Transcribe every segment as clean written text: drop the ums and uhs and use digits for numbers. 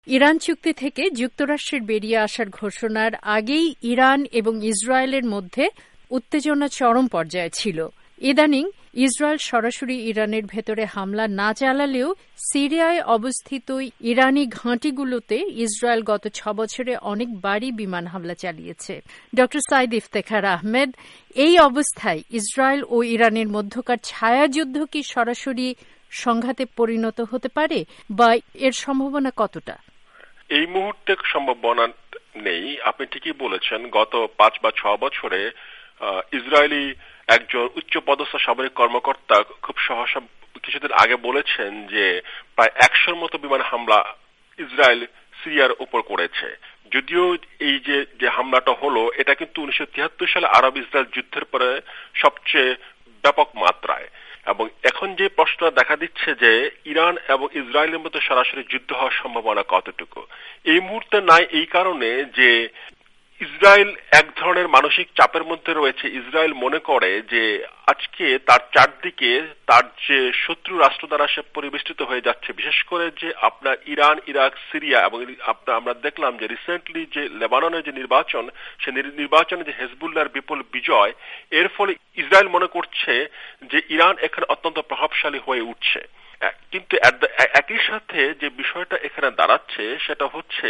Iran চুক্তি থেকে যুক্তরাষ্ট্রের বেরিয়ে আসার ঘোষণার আগেই ইরান এবং ইসরায়েলের মধ্যে উত্তেজনা চরম পর্যায়ে ছিল। ইদানিং ইসরায়েল সরাসরি ইরানের ভেতরে হামলা না চালালেও সিরিয়ায় অবস্থিত ইরানি ঘাঁটিগুলোতে ইসরায়েল গত 6 বছরে অনেকবারই বিমান হামলা চালিয়েছে। ড. সাইদ ইফতেখার আহমেদ, এই অবস্থায় ইসরায়েল ও ইরানের মধ্যকার ছায়াযুদ্ধ কি সরাসরি সংঘাতে পরিণত হতে পারে বা এর সম্ভাবনা কতটা? এই মুহূর্তে সম্ভাবনা নেই। আপনি ঠিকই বলেছেন, গত 5 বা 6 বছরে ইসরায়েলি একজন উচ্চপদস্থ সামরিক কর্মকর্তা খুব সহসা কিছুদিন আগে বলেছেন যে প্রায় 100-র মতো বিমান হামলা ইসরায়েল সিরিয়ার উপর করেছে। যদিও এই যে হামলাটা হলো এটা কিন্তু 1973 সালে আরব ইসরায়েল যুদ্ধের পরে সবচেয়ে ব্যাপক মাত্রায়। এবং এখন যে প্রশ্ন দেখা দিচ্ছে যে ইরান এবং ইসরায়েলের মধ্যে সরাসরি যুদ্ধ হওয়ার সম্ভাবনা কতটুকু, এই মুহূর্তে নাই। এই কারণে যে ইসরায়েল এক ধরনের মানসিক চাপের মধ্যে রয়েছে। ইসরায়েল মনে করে যে আজকে তার চারদিকে তার যে শত্রু রাষ্ট্র দ্বারা সে পরিবেষ্টিত হয়ে যাচ্ছে, বিশেষ করে যে আপনার ইরান, ইরাক, সিরিয়া এবং আমরা দেখলাম যে রিসেন্টলি যে লেবাননের যে নির্বাচন, সে নির্বাচনে যে হেজবুল্লাহর বিপুল বিজয়, এর ফলে ইসরায়েল মনে করছে যে ইরান এখানে অত্যন্ত প্রভাবশালী হয়ে উঠছে। কিন্তু একই সাথে যে বিষয়টা এখানে দাঁড়াচ্ছে সেটা হচ্ছে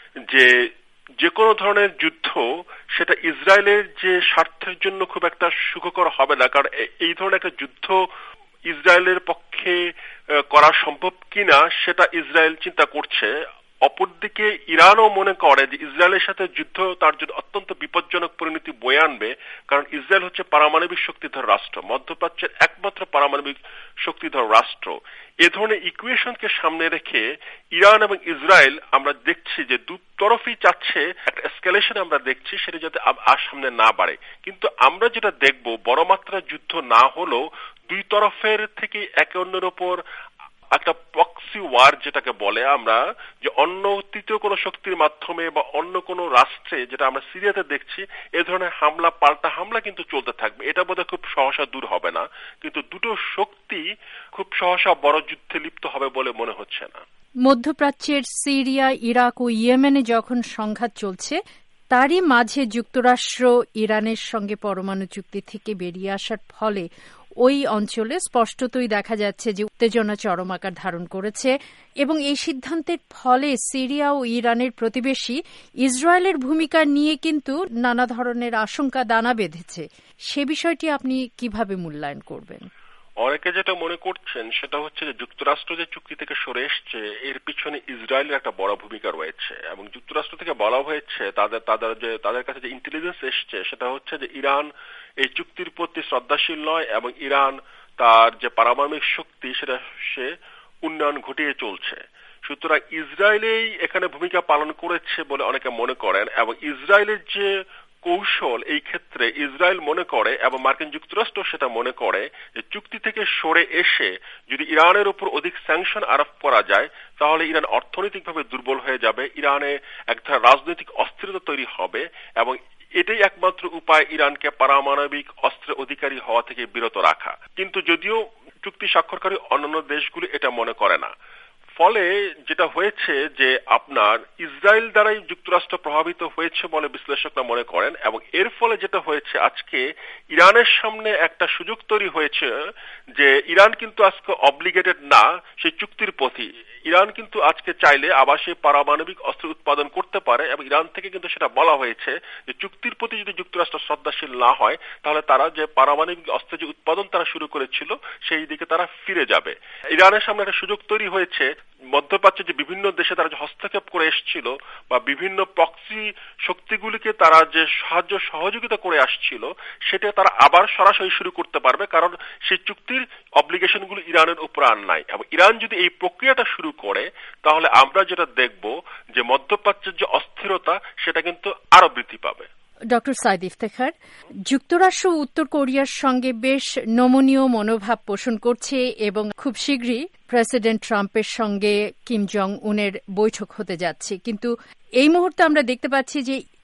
যে কোনো ধরনের যুদ্ধ সেটা ইসরায়েলের যে স্বার্থের জন্য খুব একটা সুখকর হবে না, কারণ এই ধরনের একটা যুদ্ধ ইসরায়েলের পক্ষে করা সম্ভব কিনা সেটা ইসরায়েল চিন্তা করছে। অপরদিকে ইরানও মনে করে যে ইসরায়েলের সাথে যুদ্ধ তার জন্য অত্যন্ত বিপজ্জনক পরিণতি বয়ে আনবে, কারণ ইসরায়েল হচ্ছে পারমাণবিক শক্তিধর রাষ্ট্র, মধ্যপ্রাচ্যের একমাত্র পারমাণবিক শক্তিধর রাষ্ট্র। এ ধরনের ইকুয়েশনকে সামনে রেখে ইরান এবং ইসরায়েল আমরা দেখছি যে দু তরফই চাচ্ছে একটা এসকেলেশন আমরা দেখছি, সেটা যাতে আর সামনে না বাড়ে। কিন্তু আমরা যেটা দেখব, বড় মাত্রার যুদ্ধ না হলেও দুই তরফের থেকে একে অন্যের উপর একটা প্রক্সি ওয়ার যেটাকে বলে আমরা, যে অন্য তৃতীয় কোনো শক্তির মাধ্যমে বা অন্য কোনো রাষ্ট্রে, যেটা আমরা সিরিয়াতে দেখছি, এ ধরনের হামলা পাল্টা হামলা কিন্তু চলতে থাকবে। এটা বোধহয় খুব সহসা দূর হবে না, কিন্তু দুটো শক্তি খুব সহসা বড় যুদ্ধে লিপ্ত হবে বলে মনে হচ্ছে না। মধ্যপ্রাচ্যের সিরিয়া, ইরাক ও ইয়েমেনে যখন সংঘাত চলছে, তারই মাঝে যুক্তরাষ্ট্র ইরানের সঙ্গে পরমাণু চুক্তি থেকে বেরিয়ে আসার ফলে ওই অঞ্চলে স্পষ্টতই দেখা যাচ্ছে যে উত্তেজনা চরম আকার ধারণ করেছে এবং এই সিদ্ধান্তের ফলে সিরিয়া ও ইরানের প্রতিবেশী ইসরায়েলের ভূমিকা নিয়ে কিন্তু নানা ধরনের আশঙ্কা দানা বেঁধেছে। সে বিষয়টি আপনি কিভাবে মূল্যায়ন করবেন? অনেকে যেটা মনে করছেন সেটা হচ্ছে যে যুক্তরাষ্ট্র যে চুক্তি থেকে সরে এসছে এর পিছনে ইসরায়েলের একটা বড় ভূমিকা রয়েছে, এবং যুক্তরাষ্ট্র থেকে বলা হয়েছে তাদের কাছে যে ইন্টেলিজেন্স এসছে সেটা হচ্ছে যে ইরান এই চুক্তির প্রতি শ্রদ্ধাশীল নয় এবং ইরান তার যে পারমাণবিক শক্তি সেটা সে উন্নয়ন ঘটিয়ে চলছে। সুতরাং ইসরায়েলেই এখানে ভূমিকা পালন করেছে বলে অনেকে মনে করেন, এবং ইসরায়েলের যে কৌশল এই ক্ষেত্রে ইসরায়েল মনে করে এবং মার্কিন যুক্তরাষ্ট্র সেটা মনে করে যে চুক্তি থেকে সরে এসে যদি ইরানের উপর অধিক স্যাংশন আরোপ করা যায় তাহলে ইরান অর্থনৈতিকভাবে দুর্বল হয়ে যাবে, ইরানে এক ধরনের রাজনৈতিক অস্থিরতা তৈরি হবে এবং এটাই একমাত্র উপায় ইরানকে পারমাণবিক অস্ত্রের অধিকারী হওয়া থেকে বিরত রাখা। কিন্তু যদিও চুক্তি স্বাক্ষরকারী অন্যান্য দেশগুলি এটা মনে করে না, ফলে যেটা হয়েছে যে আপনার ইসরায়েল দ্বারাই যুক্তরাষ্ট্র প্রভাবিত হয়েছে বলে বিশ্লেষকরা মনে করেন, এবং এর ফলে যেটা হয়েছে আজকে ইরানের সামনে একটা সুযোগ তৈরি হয়েছে যে ইরান কিন্তু আজকে অব্লিগেটেড না সেই চুক্তির প্রতি। ইরান কিন্তু আজকে চাইলে আবার সেই পারমাণবিক অস্ত্র উৎপাদন করতে পারে, এবং ইরান থেকে কিন্তু সেটা বলা হয়েছে যে চুক্তির প্রতি যদি যুক্তরাষ্ট্র শ্রদ্ধাশীল না হয় তাহলে তারা যে পারমাণবিক অস্ত্রের যে উৎপাদন তারা শুরু করেছিল সেই দিকে তারা ফিরে যাবে। ইরানের সামনে একটা সুযোগ তৈরি হয়েছে, মধ্যপ্রাচ্যে যে বিভিন্ন দেশে তারা যে হস্তক্ষেপ করে এসেছিল বা বিভিন্ন প্রক্সি শক্তিগুলিকে তারা যে সাহায্য সহযোগিতা করে আসছিল সেটা তারা আবার সরাসরি শুরু করতে পারবে, কারণ সেই চুক্তির অব্লিগেশনগুলো ইরানের উপর আর নাই। এবং ইরান যদি এই প্রক্রিয়াটা শুরু করে তাহলে আমরা যেটা দেখব যে মধ্যপ্রাচ্যের যে অস্থিরতা সেটা কিন্তু আরো বৃদ্ধি পাবে। ডক্টর সাইদ ইফতেখার, যুক্তরাষ্ট্র উত্তর কোরিয়ার সঙ্গে বেশ নমনীয় মনোভাব পোষণ করছে এবং খুব শীঘ্রই প্রেসিডেন্ট ট্রাম্পের সঙ্গে কিম জং উনের বৈঠক হতে যাচ্ছে, কিন্তু এই মুহূর্তে আমরা দেখতে পাচ্ছি যে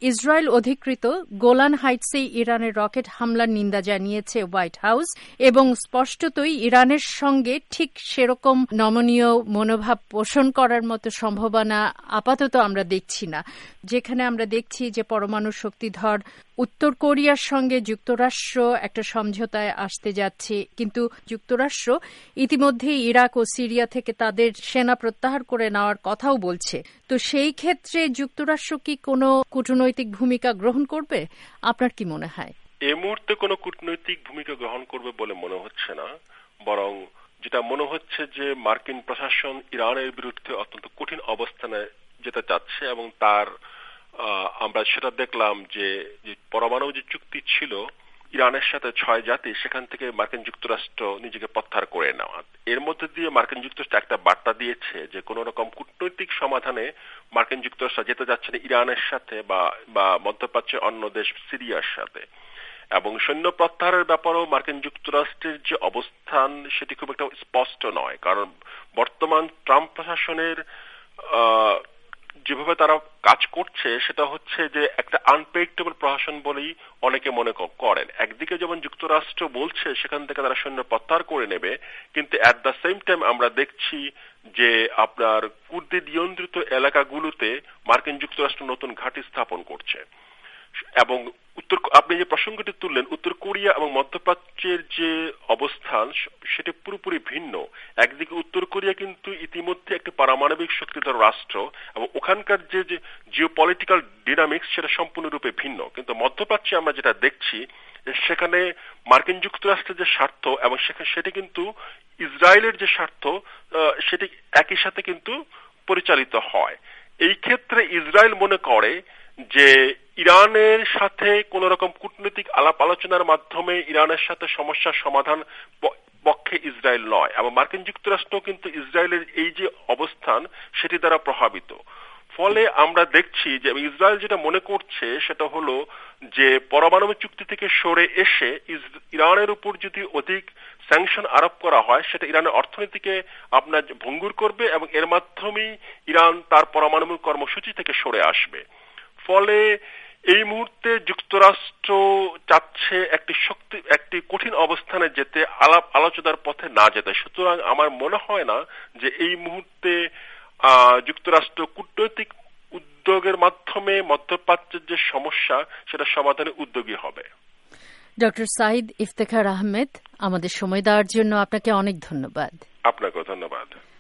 ইসরায়েল অধিকৃত গোলান হাইটসে ইরানের রকেট হামলার নিন্দা জানিয়েছে হোয়াইট হাউস এবং স্পষ্টতই ইরানের সঙ্গে ঠিক সেরকম নমনীয় মনোভাব পোষণ করার মতো সম্ভাবনা আপাতত আমরা দেখছি না। যেখানে আমরা দেখছি যে পরমাণু শক্তিধর উত্তর কোরিয়ার সঙ্গে যুক্তরাষ্ট্র একটা সমঝোতায় আসতে যাচ্ছে, কিন্তু যুক্তরাষ্ট্র ইতিমধ্যেই ইরাক ও সিরিয়া থেকে তাদের সেনা প্রত্যাহার করে নেওয়ার কথাও বলছে। তো সেই ক্ষেত্রে যুক্তরাষ্ট্র কি কোনো কূটনৈতিক ভূমিকা গ্রহণ করবে? আপনার কি মনে হয়? এই মুহূর্তে কোনো কূটনৈতিক ভূমিকা গ্রহণ করবে বলে মনে হচ্ছে না, বরং যেটা মনে হচ্ছে যে মার্কিন প্রশাসন ইরানের বিরুদ্ধে অত্যন্ত কঠিন অবস্থানে যেতে চাচ্ছে এবং তার আমরা সেটা দেখলাম যে পরমাণু যে চুক্তি ছিল ইরানের সাথে 6 জাতি, সেখান থেকে মার্কিন যুক্তরাষ্ট্র নিজেকে প্রত্যাহার করে নেওয়া। এর মধ্যে দিয়ে মার্কিন যুক্তরাষ্ট্র একটা বার্তা দিয়েছে যে কোন রকম কূটনৈতিক সমাধানে মার্কিন যুক্তরাষ্ট্র যেতে যাচ্ছে না ইরানের সাথে বা মধ্যপ্রাচ্যের অন্য দেশ সিরিয়ার সাথে। এবং সৈন্য প্রত্যাহারের ব্যাপারেও মার্কিন যুক্তরাষ্ট্রের যে অবস্থান সেটি খুব একটা স্পষ্ট নয়, কারণ বর্তমান ট্রাম্প প্রশাসনের যেভাবে তারা কাজ করছে সেটা হচ্ছে যে একটা আনপ্রেডিক্টেবল প্রশাসন বলেই অনেকে মনে করেন। একদিকে যেমন যুক্তরাষ্ট্র বলছে সেখান থেকে তারা সৈন্য প্রত্যাহার করে নেবে, কিন্তু অ্যাট দ্য সেম টাইম আমরা দেখছি যে আপনার কুর্দি নিয়ন্ত্রিত এলাকাগুলোতে মার্কিন যুক্তরাষ্ট্র নতুন ঘাঁটি স্থাপন করছে। এবং আপনি যে প্রসঙ্গটি তুললেন, উত্তর কোরিয়া এবং মধ্যপ্রাচ্যের যে অবস্থান সেটা পুরোপুরি ভিন্ন। একদিকে উত্তর কোরিয়া কিন্তু ইতিমধ্যে একটি পারমাণবিক শক্তিধর রাষ্ট্র এবং ওখানকার যে জিওপলিটিক্যাল ডিনামিক্স সেটা সম্পূর্ণরূপে ভিন্ন। কিন্তু মধ্যপ্রাচ্যে আমরা যেটা দেখছি সেখানে মার্কিন যুক্তরাষ্ট্রের যে স্বার্থ এবং সেটা কিন্তু ইসরায়েলের যে স্বার্থ সেটি একই সাথে কিন্তু পরিচালিত হয়। এই ক্ষেত্রে ইসরায়েল মনে করে যে ইরানের সাথে কোন রকম কূটনৈতিক আলাপ আলোচনার মাধ্যমে ইরানের সাথে সমস্যার সমাধান পক্ষে ইসরায়েল নয়, এবং মার্কিন যুক্তরাষ্ট্র কিন্তু ইসরায়েলের এই যে অবস্থান সেটি দ্বারা প্রভাবিত। ফলে আমরা দেখছি যে ইসরায়েল যেটা মনে করছে সেটা হলো যে পারমাণবিক চুক্তি থেকে সরে এসে ইরানের উপর যদি অধিক স্যাংশন আরোপ করা হয় সেটা ইরানের অর্থনীতিকে আপনার ভঙ্গুর করবে এবং এর মাধ্যমেই ইরান তার পারমাণবিক কর্মসূচি থেকে সরে আসবে। ফলে এই মুহূর্তে যুক্তরাষ্ট্র চাচ্ছে একটি কঠিন অবস্থানে যেতে, আলাপ আলোচনার পথে না যেতে। সুতরাং আমার মনে হয় না যে এই মুহূর্তে যুক্তরাষ্ট্র কূটনৈতিক উদ্যোগের মাধ্যমে মধ্যপ্রাচ্যের যে সমস্যা সেটা সমাধানে উদ্যোগী হবে। ডক্টর সাঈদ ইফতেখার আহমেদ, আমাদের সময় দেওয়ার জন্য আপনাকে অনেক ধন্যবাদ। আপনাকেও ধন্যবাদ।